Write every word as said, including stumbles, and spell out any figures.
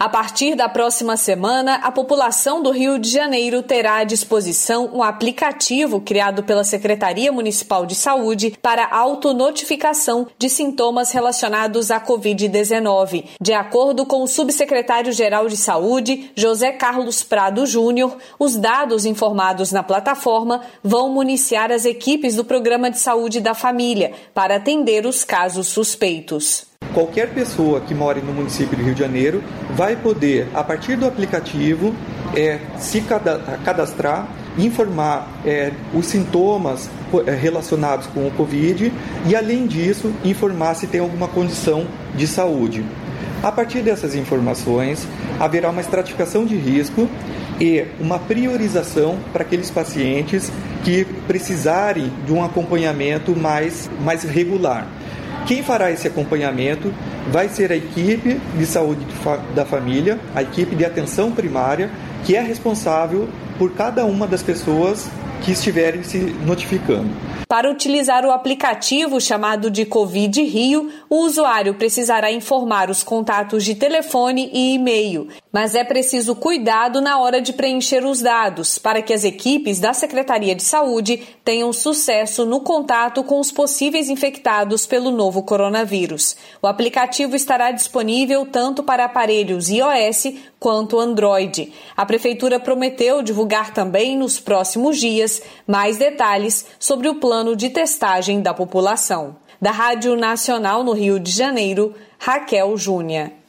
A partir da próxima semana, a população do Rio de Janeiro terá à disposição um aplicativo criado pela Secretaria Municipal de Saúde para autonotificação de sintomas relacionados à covid dezenove. De acordo com o subsecretário-geral de Saúde, José Carlos Prado Júnior, os dados informados na plataforma vão municiar as equipes do Programa de Saúde da Família para atender os casos suspeitos. Qualquer pessoa que mora no município do Rio de Janeiro vai poder, a partir do aplicativo, é, se cadastrar, informar é, os sintomas relacionados com o Covid e, além disso, informar se tem alguma condição de saúde. A partir dessas informações, haverá uma estratificação de risco e uma priorização para aqueles pacientes que precisarem de um acompanhamento mais, mais regular. Quem fará esse acompanhamento vai ser a equipe de saúde da família, a equipe de atenção primária, que é responsável por cada uma das pessoas que estiverem se notificando. Para utilizar o aplicativo chamado de Covid Rio, o usuário precisará informar os contatos de telefone e e-mail, mas é preciso cuidado na hora de preencher os dados para que as equipes da Secretaria de Saúde tenham sucesso no contato com os possíveis infectados pelo novo coronavírus. O aplicativo estará disponível tanto para aparelhos iOS quanto Android. A Prefeitura prometeu divulgar também nos próximos dias mais detalhes sobre o plano de testagem da população. Da Rádio Nacional no Rio de Janeiro, Raquel Júnior.